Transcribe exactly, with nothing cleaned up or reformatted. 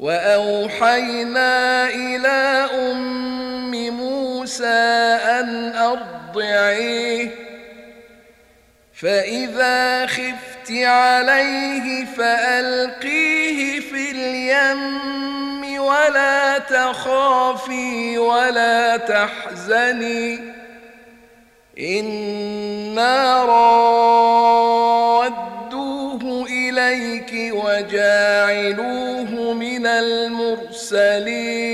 وأوحينا إلى أم موسى أن أرضعيه فإذا خفت عليه فألقيه في اليم ولا تخافي ولا تحزني إنا رادوه إليك وجاعلوه من المرسلين.